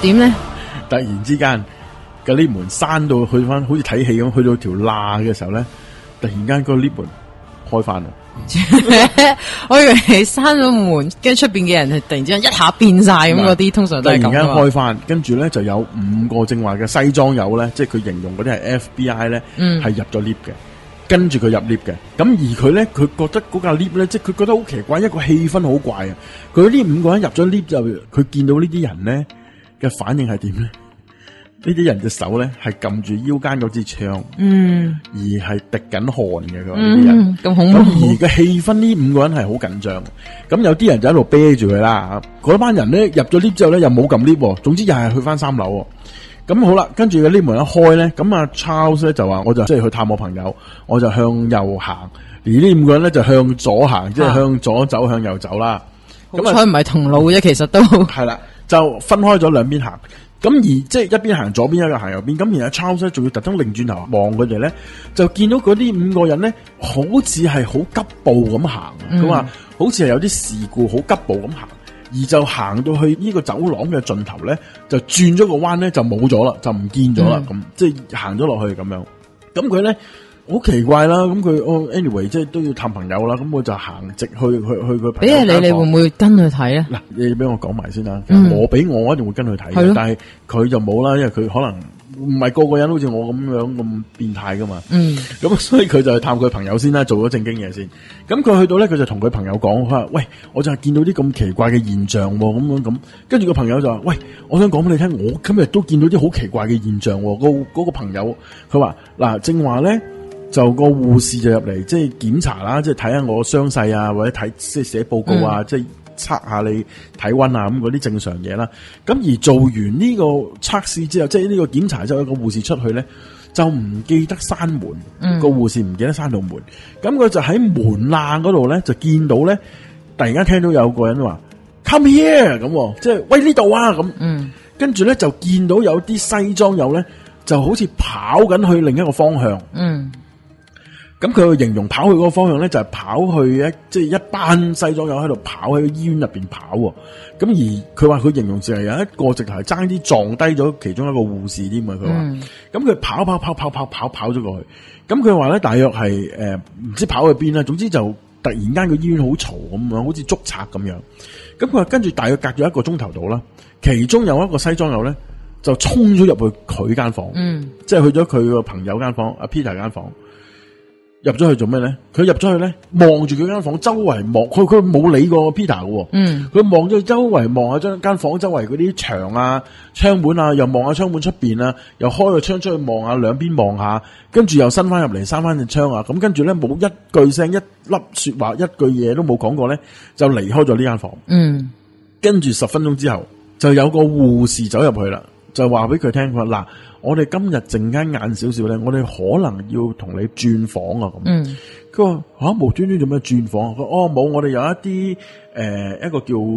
點咧？ 突然之間個 lift 門閂到去翻，好似睇戲咁，去到條罅嘅時候咧，突然間個 lift 門開翻啦。 我以為你閂咗門，跟住出邊嘅人係突然之間一下變晒咁嗰啲，通常都係咁。 突然間開翻，跟住咧就有5個正話嘅西裝友咧，即係佢形容嗰啲係 FBI 咧，係入咗 lift 嘅，跟住佢入 lift 嘅。咁而佢咧，佢覺得嗰架 lift 咧，即係佢覺得好奇怪，一個氣氛好怪啊！佢呢5個人入咗 lift 就，佢見到呢啲人咧嘅反應係點咧？呢啲人隻手咧係撳住腰間嗰支槍，而係滴緊汗嘅佢呢啲人， 咁恐怖。 咁而個氣氛呢5個人係好緊張，咁有啲人就喺度啤住佢啦。嗰班人咧入咗 lift 之後咧又冇撳 lift，總之又係去翻3樓。咁好啦，跟住個 lift 門一開咧，咁阿 Charles 咧就話我就即係去探我朋友，我就向右行，而呢5個人咧就向左行，即係向左走向右走啦。 好彩唔係同路啫，其實都係啦，就分開咗兩邊行。咁而即係一邊行左邊，一個行右邊。咁而家 Charles 咧仲要特登擰轉頭望佢哋咧，就見到嗰啲5個人咧，好似係好急步咁行。佢話好似係有啲事故，好急步咁行，而就行到去呢個走廊嘅盡頭咧，就轉咗個彎咧，就冇咗啦，就唔見咗啦。咁即係行咗落去咁樣。咁佢咧好奇怪啦。咁佢anyway 即係都要探朋友啦。咁我就行直去佢朋友間房。 你會唔會跟佢睇咧？ 嗱，你俾我講埋先啦。我俾我一定會跟佢睇嘅，但係佢就冇啦，因為佢可能唔係個個人好似我咁樣咁變態噶嘛。咁所以佢就去探佢朋友先啦，做咗正經嘢先。咁佢去到咧，佢就同佢朋友講，佢話：喂，我就係見到啲咁奇怪嘅現象喎，咁。跟住個朋友就話：喂，我想講俾你聽，我今日都見到啲好奇怪嘅現象喎。嗰個朋友佢話：嗱，正話咧。就個護士就入嚟，即係檢查啦，即係睇下我傷勢啊，或者睇即係寫報告啊，即係測下你體溫啊，咁嗰啲正常嘢啦。咁而做完呢個測試之後，即係呢個檢查之後，個護士出去咧就唔記得閂門，個護士唔記得閂到門，咁佢就喺門罅嗰度咧就見到咧，突然間聽到有個人話 Come here 咁，即係喂呢度啊咁，跟住咧就見到有啲西裝友咧就好似跑緊去另一個方向，咁佢形容跑去嗰個方向咧，就係跑去即係一班西裝友喺度跑喺醫院入邊跑。咁而佢話佢形容是係有一個直頭係爭啲撞低咗其中一個護士添啊！佢話，咁佢跑咗過去。咁佢話咧，大約係唔知跑去邊啦。總之就突然間個醫院好嘈咁樣，好似捉賊咁樣。咁佢話跟住大約隔咗1個鐘頭度啦，其中有一個西裝友咧就衝咗入去佢間房，即係去咗佢個朋友間房，阿 Peter 間房。入咗去做咩咧？佢入咗去咧，望住佢間房，周圍望，佢冇理過 Peter 嘅。佢望咗周圍望下間房周圍嗰啲牆啊、窗門啊，又望下窗門出邊啊，又開個窗出去望下兩邊望下，跟住又伸翻入嚟，閂翻隻窗啊。咁跟住咧冇一句聲、一粒說話、一句嘢都冇講過咧，就離開咗呢間房。跟住10分鐘之後，就有個護士走入去啦，就話俾佢聽，佢話嗱。我哋今日陣間晏少少咧，我哋可能要同你轉房啊咁。佢話無端端做咩轉房？佢冇，我哋有一啲一個叫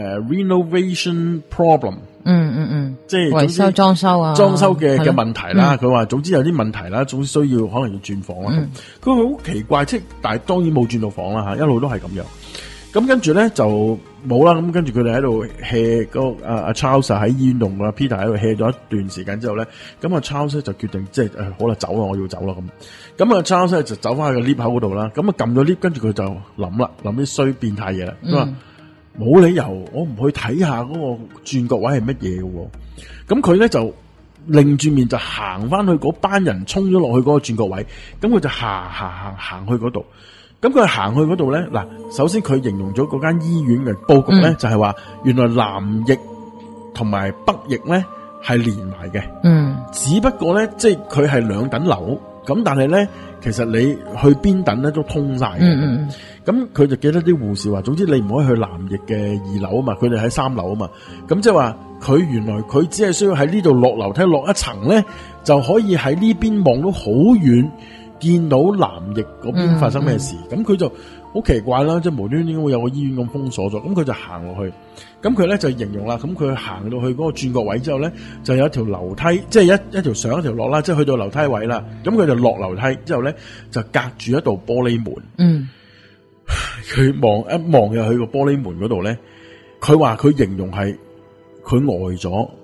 renovation problem。即係維修裝修嘅問題啦。佢話總之有啲問題啦，總之需要可能要轉房啦。佢話好奇怪，即係但係當然冇轉到房啦吓，一路都係咁樣。咁跟住咧就冇啦，咁跟住佢哋喺度 hea 個阿 Charles 喺醫院度啦 ，Peter 喺度 hea 咗一段時間之後咧，咁阿 Charles 就決定即係好啦，走啦，我要走啦咁。咁阿 Charles 就走翻去個 lift 口嗰度啦，咁啊撳咗 lift，跟住佢就諗啲衰變態嘢啦。佢話冇理由我唔去睇下嗰個轉角位係乜嘢嘅，咁佢咧就擰住面就行翻去嗰班人衝咗落去嗰個轉角位，咁佢就行去嗰度。咁佢行去嗰度咧，嗱，首先佢形容咗嗰間醫院嘅佈局咧，就係話原來南翼同埋北翼咧係連埋嘅，只不過咧即係佢係2等樓，咁但係咧其實你去邊等咧都通晒嘅，咁佢就記得啲護士話，總之你唔可以去南翼嘅2樓啊嘛，佢哋喺3樓啊嘛，咁即係話佢原來佢只係需要喺呢度落樓梯落一層咧，就可以喺呢邊望到好遠。見到南翼嗰邊發生咩事，咁佢就好奇怪啦，即係無端端會有個醫院咁封鎖咗，咁佢就行落去，咁佢咧就形容啦，咁佢行到去嗰個轉角位之後咧，就有一條樓梯，即係一條上一條落啦，即係去到樓梯位啦，咁佢就落樓梯之後咧，就隔住一道玻璃門，佢望入去個玻璃門嗰度咧，佢話佢形容係佢呆咗，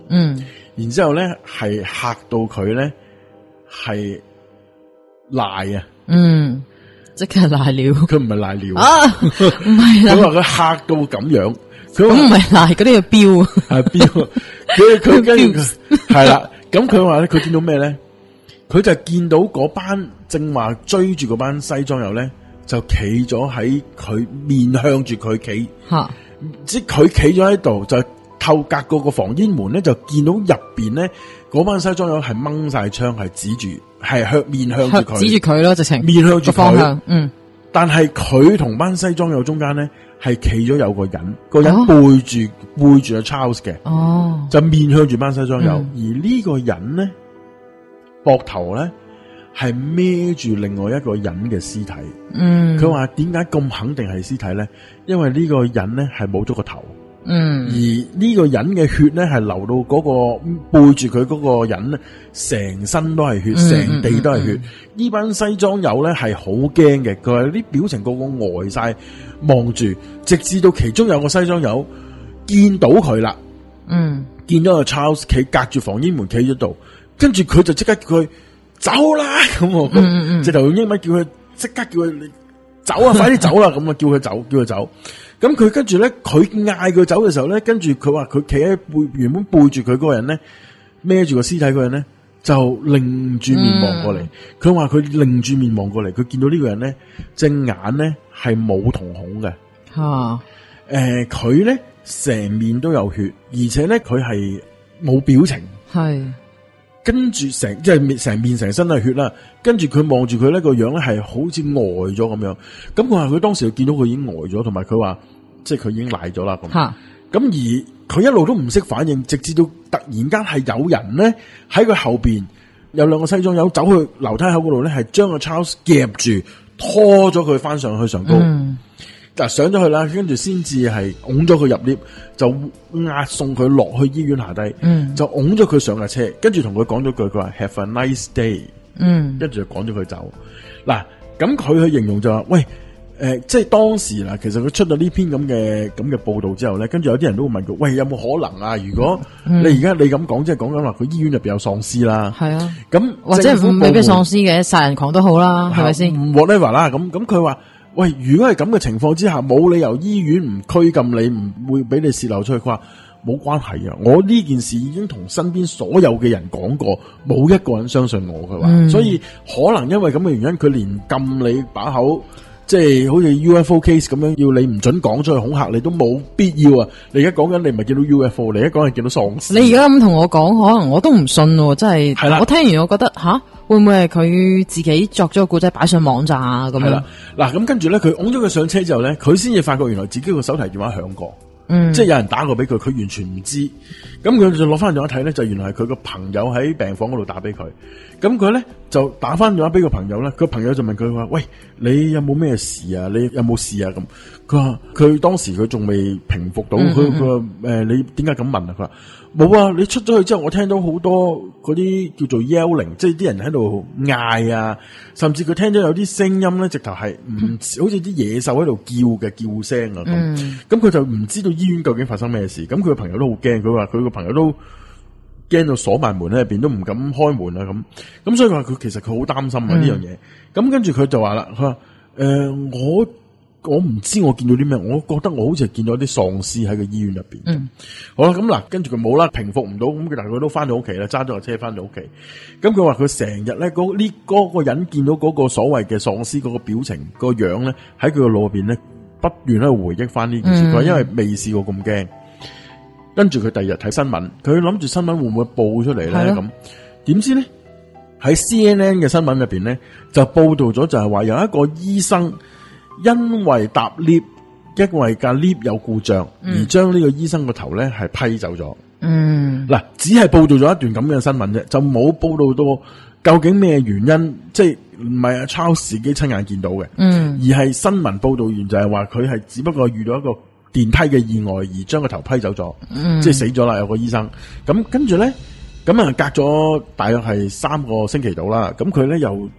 然之後咧係嚇到佢咧係賴啊， 即刻賴尿， 佢唔係賴尿啊，唔係啦， 佢話佢嚇到咁樣，佢咁唔係賴嗰啲叫飆， 係飆，佢跟住係啦，咁佢話咧佢見到咩咧？佢就見到嗰班正話追住嗰班西裝友咧，就企咗喺佢面向住佢企，即係佢企咗喺度，就透隔過個防煙門咧，就見到入邊咧嗰班西裝友係掹晒槍，係指住，係面向住佢， 指住佢咯，直情面向住方向， 但係佢同班西裝友中間咧係企咗有個人，個人背住阿 Charles 嘅，就面向住班西裝友，而呢個人咧。膊頭咧係孭住另外一個人嘅屍體，佢話點解咁肯定係屍體咧？因為呢個人咧係冇咗個頭，而呢個人嘅血咧係流到嗰個背住佢嗰個人咧，成身都係血，成地都係血。呢班西裝友咧係好驚嘅，佢話啲表情個個呆晒望住，直至到其中有個西裝友見到佢啦，見到個 Charles 企隔住防煙門企咗度。跟住佢就即刻叫佢走啦，咁直頭用英文叫佢即刻叫佢走啊，快啲走啦，咁啊叫佢走。咁佢跟住咧，佢嗌佢走嘅時候咧，跟住佢話佢企喺原本背住佢嗰個人咧，孭住個屍體嗰人咧，就擰住面望過嚟。佢話佢擰住面望過嚟，佢見到呢個人咧，隻眼咧係冇瞳孔嘅。佢咧成面都有血，而且咧佢係冇表情。跟住即係成面成身都係血啦，跟住佢望住佢呢個樣咧係好似呆咗咁樣，咁佢話佢當時見到佢已經呆咗，同埋佢話即係佢已經賴咗啦咁，咁而佢一路都唔識反應，直至到突然間係有人咧喺佢後邊有兩個西裝友走去樓梯口嗰度咧，係將個 Charles 夾住拖咗佢翻上去上高。上咗去啦，跟住先至係拱咗佢入 lift，就押送佢落去醫院下低，就拱咗佢上架車，跟住同佢講咗句，佢話 Have a nice day，跟住就趕咗佢走。嗱，咁佢去形容就話，喂，即係當時啦，其實佢出咗呢篇咁嘅報道之後咧，跟住有啲人都會問佢，喂，有冇可能啊？如果你而家你咁講，即係講緊話佢醫院入邊有喪屍啦，係啊，咁或者未必喪屍嘅，殺人狂都好啦，係咪先 ？whatever 啦，咁佢話。喂，如果係咁嘅情況之下，冇理由醫院唔拘禁你，唔會俾你泄漏出去。佢話冇關係啊，我呢件事已經同身邊所有嘅人講過，冇一個人相信我。佢話，所以可能因為咁嘅原因，佢連禁你把口，即係好似 UFO case 咁樣，要你唔准講出去恐嚇你都冇必要啊！你而家講緊你唔係見到 UFO， 你而家講係見到喪屍。 你而家咁同我講，可能我都唔信喎，真係。係啦，我聽完我覺得吓。會唔會係佢自己作咗個故仔擺上網站啊？咁樣係啦，嗱咁跟住咧，佢拱咗佢上車之後咧，佢先至發覺原來自己個手提電話響過，即係有人打過俾佢，佢完全唔知。咁佢就攞翻電話睇咧，就原來係佢個朋友喺病房嗰度打俾佢。咁佢咧就打翻電話俾個朋友咧，個朋友就問佢話：喂，你有冇咩事啊？你有冇事啊？咁佢話佢當時佢仲未平復到，佢話你點解咁問啊？佢話冇啊！你出咗去之後，我聽到好多嗰啲叫做 yelling，即係啲人喺度嗌啊，甚至佢聽到有啲聲音咧，直頭係唔好似啲野獸喺度叫嘅叫聲啊咁。咁佢就唔知道醫院究竟發生咩事。咁佢個朋友都好驚，佢話佢個朋友都驚到鎖埋門喺入邊，都唔敢開門啊咁。咁所以話佢其實佢好擔心啊呢樣嘢。咁跟住佢就話啦，佢話我唔知我見到啲咩，我覺得我好似係見到啲喪屍喺個醫院入邊。好啦，咁嗱，跟住佢冇啦，平復唔到，咁但係佢都翻到屋企啦，揸咗個車翻到屋企。咁佢話佢成日咧，嗰個人見到嗰個所謂嘅喪屍嗰個表情、個樣咧，喺佢個腦入邊咧，不斷喺度回憶翻呢件事。佢話因為未試過咁驚。跟住佢第二日睇新聞，佢諗住新聞會唔會報出嚟咧？咁點知咧喺 CNN 嘅新聞入邊咧，就報道咗就係話有一個醫生。因為搭 lift， 因為架 lift 有故障，而將呢個醫生個頭咧係批走咗。嗱，只係報道咗一段咁嘅新聞啫，就冇報道到究竟咩原因，即係唔係阿 Charles 自己親眼見到嘅，而係新聞報道員就係話佢係只不過遇到一個電梯嘅意外而將個頭批走咗，即係死咗啦，有個醫生。咁跟住咧，咁啊隔咗大約係3個星期到啦，咁佢咧又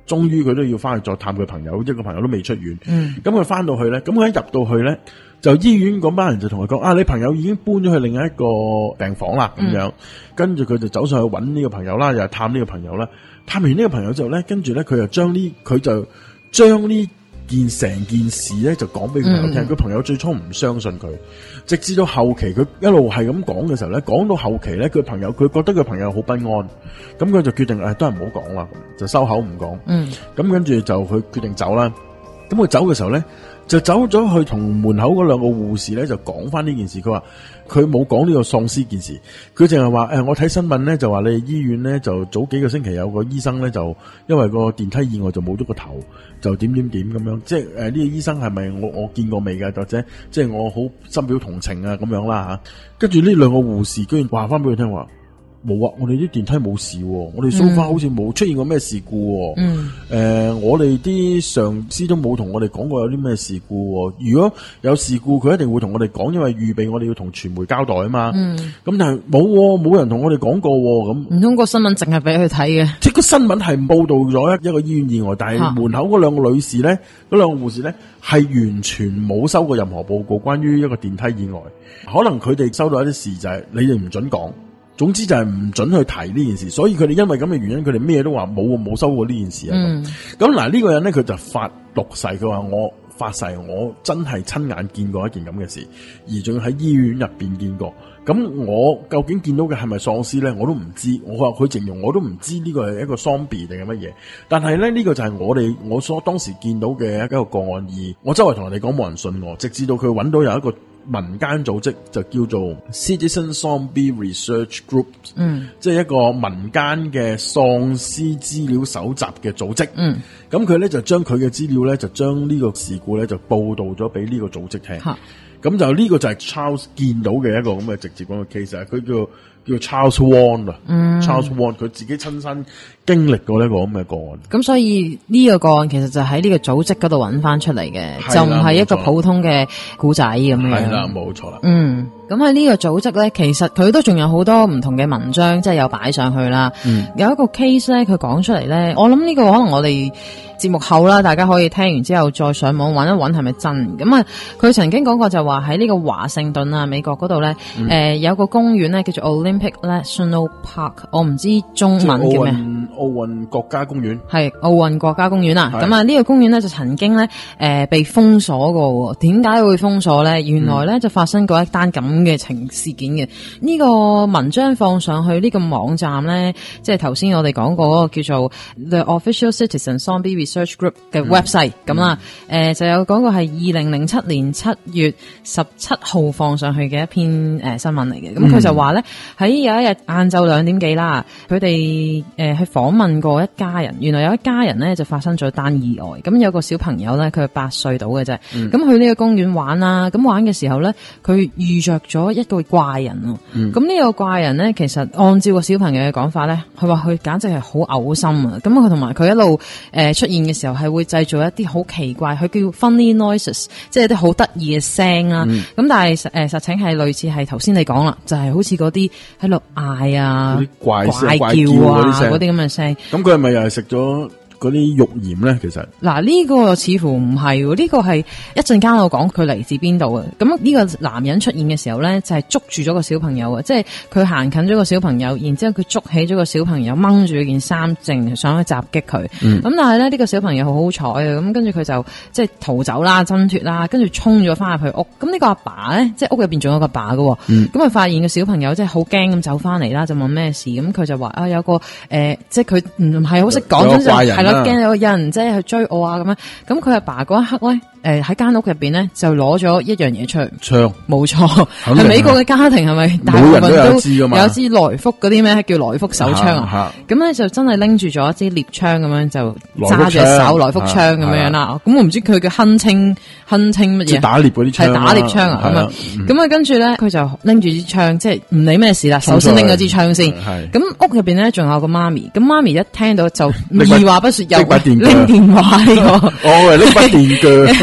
終於佢都要翻去再探佢朋友，一個朋友都未出院。咁佢翻到去咧，咁佢一入到去咧，就醫院嗰班人就同佢講：你朋友已經搬咗去另一個病房啦，咁樣。跟住佢就走上去揾呢個朋友啦，又係探呢個朋友啦。探完呢個朋友之後咧，跟住咧佢就將呢成件事咧就講俾佢朋友聽。佢朋友最初唔相信佢，直至到後期佢一路係咁講嘅時候咧，講到後期咧，佢覺得佢朋友好不安，咁佢就決定都係唔好講啦，就收口唔講。咁跟住就佢決定走啦。咁佢走嘅時候咧，就走咗去同門口嗰兩個護士咧就講翻呢件事。佢話佢冇講呢個喪屍件事，佢淨係話我睇新聞咧就話你醫院咧就早幾個星期有個醫生咧就因為個電梯意外就冇咗個頭，就點咁樣，即係呢個醫生係咪我見過未㗎？或者即係我好深表同情啊咁樣啦吓。跟住呢兩個護士居然話翻俾佢聽話。冇啊！我哋啲電梯冇事，我哋so far好似冇出現過咩事故。我哋啲上司都冇同我哋講過有啲咩事故。如果有事故，佢一定會同我哋講，因為預備我哋要同傳媒交代啊嘛。咁但係冇人同我哋講過。咁唔通個新聞淨係俾佢睇嘅？即係個新聞係報道咗一個醫院意外，但係門口嗰兩個女士咧，嗰兩個護士咧係完全冇收過任何報告關於一個電梯意外。可能佢哋收到一啲事就係你哋唔准講。總之就係唔准去提呢件事，所以佢哋因為咁嘅原因，佢哋咩都話冇收過呢件事啊。咁嗱呢個人咧，佢就發毒誓，佢話我發誓，我真係親眼見過一件咁嘅事，而仲要喺醫院入邊見過。咁我究竟見到嘅係咪喪屍咧？我都唔知。我話佢形容我都唔知呢個係一個 zombie 定係乜嘢。但係咧呢個就係我所當時見到嘅一個個案，而我周圍同人哋講冇人信我，直至到佢揾到有一個民間組織就叫做 Citizen Zombie Research Group， 即係一個民間嘅喪屍資料搜集嘅組織。咁佢咧就將佢嘅資料咧就將呢個事故咧就報道咗俾呢個組織聽。咁就呢個就係 Charles 見到嘅一個咁嘅直接咁嘅 case， 佢叫 Charles Wan 啊，Charles Wan 佢自己親身經歷過呢個咁嘅個案。咁所以呢個個案其實就喺呢個組織嗰度揾翻出嚟嘅，就唔係一個普通嘅古仔咁樣。係啦，冇錯啦。咁喺呢個組織咧，其實佢都仲有好多唔同嘅文章，即係有擺上去啦。有一個 case 咧，佢講出嚟咧，我諗呢個可能我哋節目後啦，大家可以聽完之後再上網揾一揾係咪真。咁啊，佢曾經講過就話喺呢個華盛頓啊，美國嗰度咧，有個公園咧叫做 Olympic National Park， 我唔知中文叫咩？奧運國家公園。係奧運國家公園啊。咁啊，呢個公園咧就曾經咧被封鎖過。點解會封鎖咧？原來咧就發生過一單咁嘅事件嘅。呢個文章放上去呢個網站咧，即係頭先我哋講過嗰個叫做 The Official Citizen Zombie Research Group 嘅 website 咁啦。就有講過係2007年7月17號放上去嘅一篇新聞嚟嘅。咁佢就話咧喺有一日晏晝2點幾啦，佢哋去訪問過一家人，原來有一家人咧就發生咗單意外。咁有個小朋友咧，佢係8歲到嘅啫。咁去呢個公園玩啦，咁玩嘅時候咧，佢遇着咗一個怪人。咁呢個怪人咧，其實按照個小朋友嘅講法咧，佢話佢簡直係好嘔心啊！咁佢同埋佢一路出現嘅時候係會製造一啲好奇怪，佢叫 funny noises， 即係一啲好得意嘅聲啦。咁但係實情係類似係頭先你講啦，就係好似嗰啲喺度嗌啊、怪叫啊嗰啲咁嘅聲。咁佢係咪又係食咗嗰啲肉鹽咧？其實嗱，呢個似乎唔係，呢個係一陣間我講佢嚟自邊度嘅。咁呢個男人出現嘅時候咧，就係捉住咗個小朋友啊，即係佢行近咗個小朋友，然之後佢捉起咗個小朋友，掹住件衫，正想去襲擊佢。咁但係咧呢個小朋友好好彩啊，咁跟住佢就即係逃走啦、掙脫啦，跟住衝咗翻入去屋。咁呢個阿爸咧，即係屋入邊仲有個爸㗎。咁佢發現個小朋友即係好驚咁走翻嚟啦，就問咩事。咁佢就話啊，有個即係佢唔係好識講，係啦。驚有人即係去追我啊咁樣，咁佢阿爸嗰一刻咧，喺間屋入邊咧就攞咗一樣嘢出嚟，槍，冇錯，係美國嘅家庭係咪大部分都有支來福嗰啲咩叫來福手槍啊？咁咧就真係拎住咗一支獵槍咁樣就揸住手來福槍咁樣啦。咁我唔知佢嘅亨稱乜嘢？打獵嗰啲槍，係打獵槍啊咁啊。咁啊跟住咧佢就拎住支槍，即係唔理咩事啦。首先拎咗支槍先。咁屋入邊咧仲有個媽咪，咁媽咪一聽到就二話不說又拎電話呢個，拎把電鋸，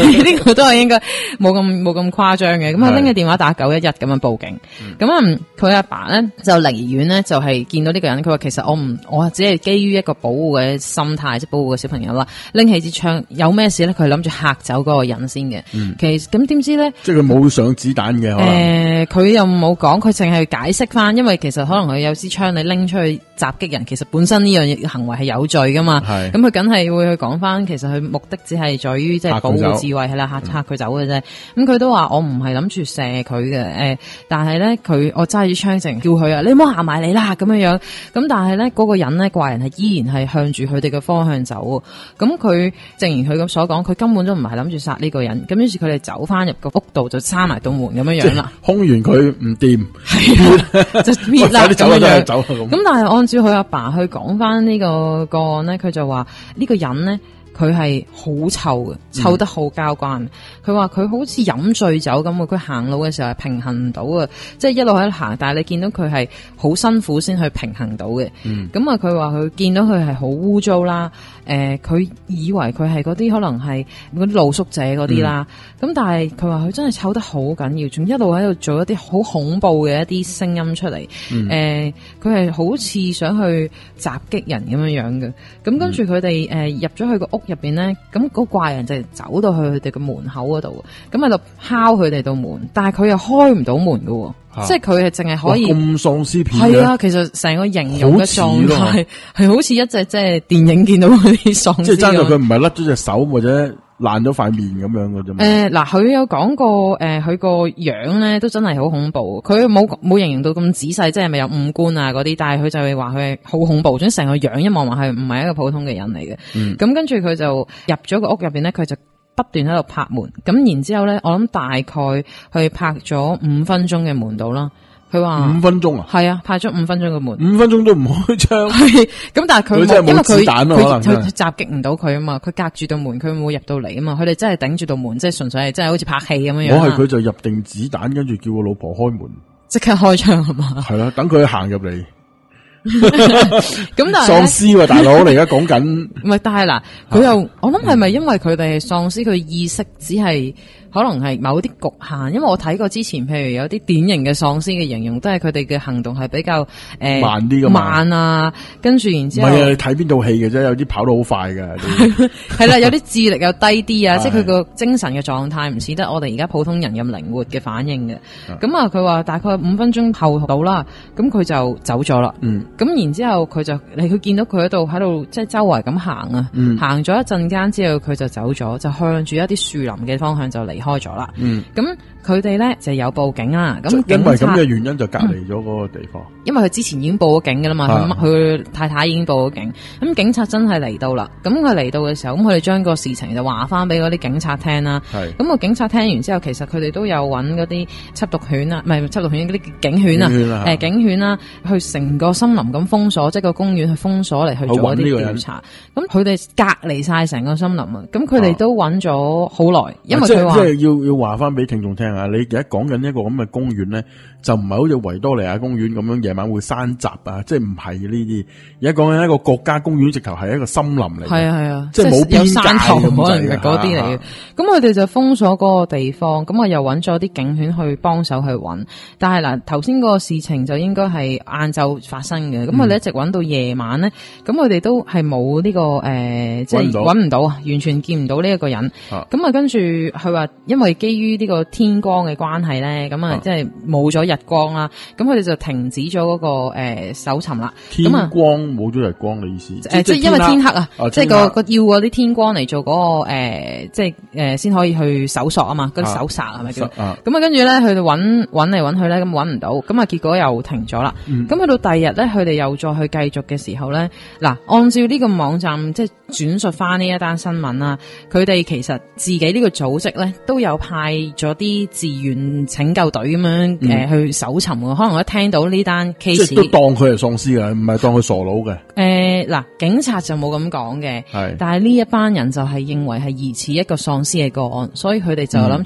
呢個都係應該冇咁誇張嘅。咁佢拎起電話打911咁樣報警。咁佢阿爸咧就離遠咧就係見到呢個人，佢話其實我只係基於一個保護嘅心態，即係保護個小朋友啦。拎起支槍有咩事咧？佢諗住嚇走嗰個人先嘅。其實咁點知咧？即係佢冇上子彈嘅。 佢又冇講，佢淨係解釋翻，因為其實可能佢有支槍你拎出去襲擊人，其實本身呢樣行為係有罪噶嘛。咁佢梗係會去講翻，其實佢目的只係在於即係保護自衛，係啦，嚇佢走嘅啫。咁佢都話我唔係諗住射佢嘅，但係咧我揸住槍淨叫佢啊，你唔好行埋嚟啦咁樣樣。咁但係咧嗰個人咧怪人係依然係向住佢哋嘅方向走。咁佢正如佢咁所講，佢根本都唔係諗住殺呢個人。咁於是佢哋走翻入個屋度就閂埋道門咁樣樣啦。 空完佢唔掂， 係就搣啦咁樣。 走咁但係按照佢阿爸去講翻呢個個案咧，佢就話呢個人咧。佢係好臭嘅，臭得好交關。佢話佢好似飲醉酒咁，佢行路嘅時候係平衡唔到嘅，即係一路喺度行，但係你見到佢係好辛苦先去平衡到嘅。咁佢話佢見到佢係好污糟啦，佢以為佢係嗰啲可能係嗰啲露宿者嗰啲啦。咁但係佢話佢真係臭得好緊要，仲一路喺度做一啲好恐怖嘅一啲聲音出嚟。佢係好似想去襲擊人咁樣樣嘅。咁跟住佢哋入咗去個屋入邊咧，咁嗰怪人就走到去佢哋嘅門口嗰度，咁喺度敲佢哋道門，但係佢又開唔到門嘅，即係佢係淨係可以咁喪屍片。 係啊，其實成個形容嘅狀態係好似一隻即係電影見到嗰啲喪屍。即係爭在佢唔係甩咗隻手或者爛咗塊面咁樣嘅啫嘛。嗱，佢有講過，佢個樣咧都真係好恐怖。佢冇形容到咁仔細，即係咪有五官啊嗰啲？但係佢就會話佢係好恐怖，總之成個樣一望埋係唔係一個普通嘅人嚟嘅。咁跟住佢就入咗個屋入邊咧，佢就不斷喺度拍門。咁然之後咧，我諗大概去拍咗5分鐘嘅門度啦。佢話 5分鐘啊？ 係啊，拍咗5分鐘嘅門 ，5分鐘都唔開槍。 係咁，但係佢因為佢襲擊唔到佢啊嘛，佢隔住道門，佢冇入到嚟啊嘛。佢哋真係頂住道門，即係純粹係真係好似拍戲咁樣樣。 我係佢就入定子彈，跟住叫個老婆開門， 即刻開槍係嘛？ 係啦，等佢行入嚟。 咁但係喪屍大佬，你而家講緊唔係？但係嗱，佢又我諗係咪因為佢哋係喪屍，佢意識只係可能係某啲局限？因為我睇過之前，譬如有啲典型嘅喪屍嘅形容，都係佢哋嘅行動係比較慢啲㗎嘛， 慢啊，跟住然之後唔係啊，你睇邊套戲嘅啫，有啲跑得好快㗎， 係啦，有啲智力又低啲啊，即係佢個精神嘅狀態唔似得我哋而家普通人咁靈活嘅反應嘅。咁啊，佢話大概5分鐘後到啦，咁佢就走咗啦。咁然之後佢見到佢喺度即係周圍咁行啊，行咗一陣間之後佢就走咗，就向住一啲樹林嘅方向就離開咗啦。咁佢哋咧就有報警啦。咁因為咁嘅原因就隔離咗嗰個地方。 因為佢之前已經報咗警噶啦嘛，佢太太已經報咗警。咁警察真係嚟到啦。咁佢嚟到嘅時候，咁佢哋將個事情就話翻俾嗰啲警察聽啦。咁個警察聽完之後，其實佢哋都有揾嗰啲緝毒犬啊，唔係緝毒犬嗰啲警犬啊，警犬啦，去成個森林咁封鎖，即係個公園去封鎖嚟去做一啲調查。咁佢哋隔離晒成個森林啊。咁佢哋都揾咗好耐，因為佢話即係要話翻俾聽眾聽啊！你而家講緊一個咁嘅公園咧，就唔係好似維多利亞公園咁樣夜晚會山閘啊，即係唔係呢啲。而家講緊一個國家公園，直頭係一個森林嚟。係啊，即係冇邊界咁可能係嗰啲嚟嘅。咁佢哋就封鎖嗰個地方，咁我又揾咗啲警犬去幫手去揾。但係嗱，頭先嗰個事情就應該係晏晝發生嘅。咁佢哋一直揾到夜晚咧，咁佢哋都係冇呢個即係揾唔到啊，完全見唔到呢一個人。咁啊，跟住佢話，因為基於呢個天光嘅關係咧，咁啊，即係冇咗日光啦，咁佢哋就停止咗嗰個搜尋啦。 天光冇咗日光嘅意思？ 即係因為天黑啊，即係個要嗰啲天光嚟做嗰個即係先可以去搜索啊嘛，嗰啲搜查係咪叫？咁啊，跟住咧，佢哋揾嚟揾去咧，咁揾唔到，咁啊，結果又停咗啦。咁去到第二日咧，佢哋又再去繼續嘅時候咧，嗱，按照呢個網站即係轉述翻呢一單新聞啦，佢哋其實自己呢個組織咧都有派咗啲志願拯救隊咁樣去搜尋喎。可能我一聽到呢單 case， 即係都當佢係喪屍嘅，唔係當佢傻佬嘅。 嗱，警察就冇咁講嘅，但係呢一班人就係認為係疑似一個喪屍嘅個案，所以佢哋就諗住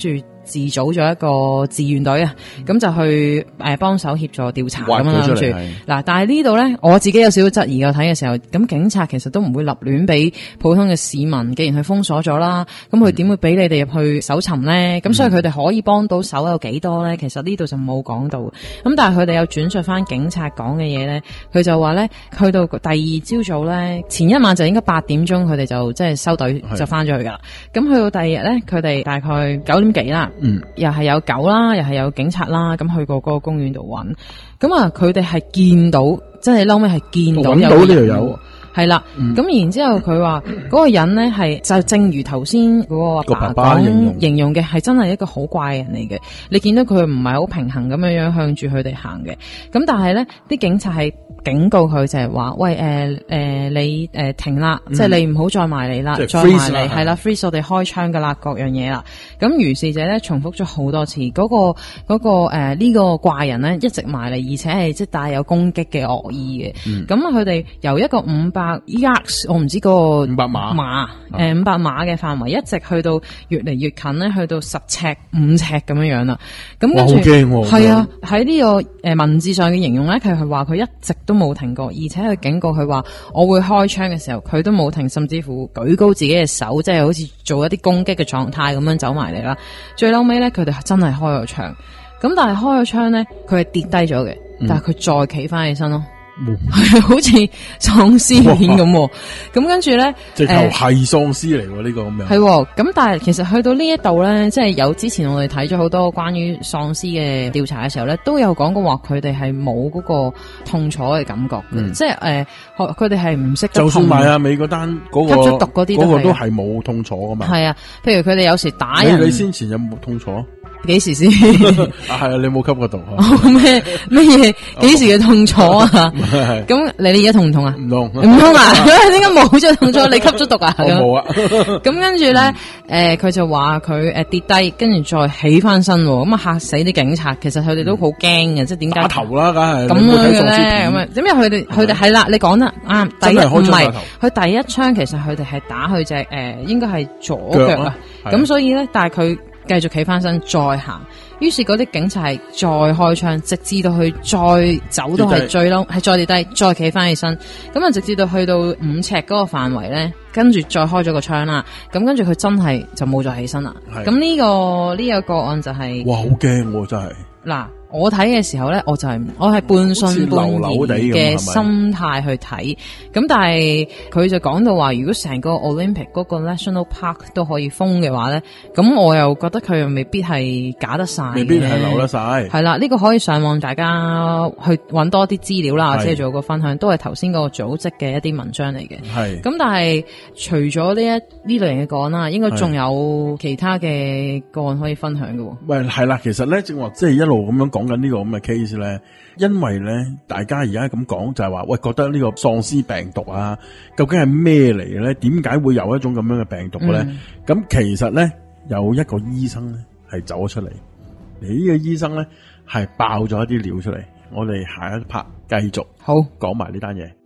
自組咗一個志願隊啊，咁就去幫手協助調查咁樣諗住。嗱，但係呢度咧，我自己有少少質疑，我睇嘅時候，咁警察其實都唔會立亂俾普通嘅市民，既然佢封鎖咗啦，咁佢點會俾你哋入去搜尋咧？咁所以佢哋可以幫到手有幾多咧？其實呢度就冇講到。咁但係佢哋有轉述翻警察講嘅嘢咧，佢就話咧，去到第二朝早咧，前一晚就應該8點鐘，佢哋就即係收隊就翻咗去噶啦。咁去到第二日咧，佢哋大概9點幾啦，又係有狗啦，又係有警察啦，咁去過嗰個公園度揾。咁啊，佢哋係見到，即係嬲尾係見到有呢條友。係啦，咁然之後佢話嗰個人咧係就正如頭先嗰個爸爸形容嘅，係真係一個好怪嘅人嚟嘅。你見到佢唔係好平衡咁樣樣向住佢哋行嘅。咁但係咧，啲警察係警告佢就係話，喂，你停啦，即係你唔好再埋嚟啦，再埋嚟係啦 ，freeze 我哋開槍噶啦，各樣嘢啦。咁如是者咧重複咗好多次，嗰個呢個怪人咧一直埋嚟，而且係即係帶有攻擊嘅惡意嘅。咁佢哋由一個500 yards， 我唔知嗰個 500碼 500碼嘅範圍，一直去到越嚟越近咧，去到10尺、5尺咁樣樣啦。咁跟住係啊，喺呢個文字上嘅形容咧，佢係話佢一直都冇停過，而且佢警告佢話我會開槍嘅時候，佢都冇停，甚至乎舉高自己嘅手，即係好似做一啲攻擊嘅狀態咁樣走埋嚟啦。最嬲尾咧，佢哋真係開咗槍，咁但係開咗槍咧，佢係跌低咗嘅，但係佢再企翻起身咯。係好似喪屍片咁，咁跟住咧， 直頭係喪屍嚟喎呢個咁樣。 係，咁但係其實去到呢一度咧，即係有之前我哋睇咗好多關於喪屍嘅調查嘅時候咧，都有講過話佢哋係冇嗰個痛楚嘅感覺嘅，即係佢哋係唔識得痛。就算埋阿美嗰單嗰個吸咗毒嗰啲，嗰個都係冇痛楚噶嘛。係啊，譬如佢哋有時打人。你先前有冇痛楚？幾時先？係啊，你冇吸過毒咩嘢？幾時嘅痛楚啊？咁你而家痛唔痛啊？唔痛啊？點解冇咗痛楚？你吸咗毒啊？ 我冇啊。 咁跟住咧，佢就話佢跌低，跟住再起翻身，咁啊嚇死啲警察。其實佢哋都好驚嘅，即係點解打頭啦？梗係咁樣嘅咧。咁啊，點解佢哋係啦？你講得啱。第一唔係佢第一槍，其實佢哋係打佢隻應該係左腳啊。咁所以咧，但係佢繼續企翻身再行，於是嗰啲警察係再開槍，直至到佢再走都係最嬲，係再跌低，再企翻起身，咁啊直至到去到5尺嗰個範圍咧，跟住再開咗個槍啦，咁跟住佢真係就冇再起身啦。咁呢個個案就係哇，好驚喎，真係嗱。我睇嘅時候咧，我係半信半疑嘅心態去睇，咁但係佢就講到話，如果成個 Olympic 嗰個 National Park 都可以封嘅話咧，咁我又覺得佢又未必係假得晒， 未必係留得晒。 係啦，呢個可以上網大家去揾多啲資料啦，或者做個分享，都係頭先嗰個組織嘅一啲文章嚟嘅。係咁，但係除咗呢類型嘅個案啦，應該仲有其他嘅個案可以分享嘅。 喂，係啦，其實咧正話即係一路咁樣講緊呢個咁嘅 case 咧，因為咧大家而家咁講就係話，喂，覺得呢個喪屍病毒啊，究竟係咩嚟嘅咧？點解會有一種咁樣嘅病毒咧？咁其實咧有一個醫生咧係走咗出嚟，呢個醫生咧係爆咗一啲料出嚟，我哋下一 part 繼續好講埋呢單嘢。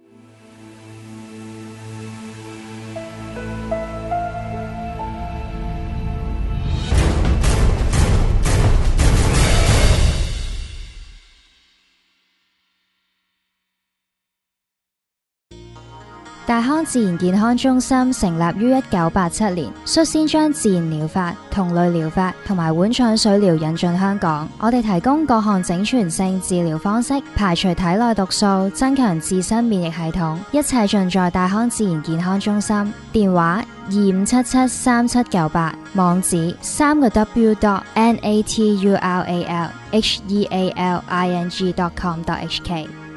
大康自然健康中心成立於1987年，率先將自然療法、同類療法同埋碗腸水療引進香港。我哋提供各項整全性治療方式，排除體內毒素，增強自身免疫系統，一切盡在大康自然健康中心。電話25773798，網址3w.natural healing.com.hk。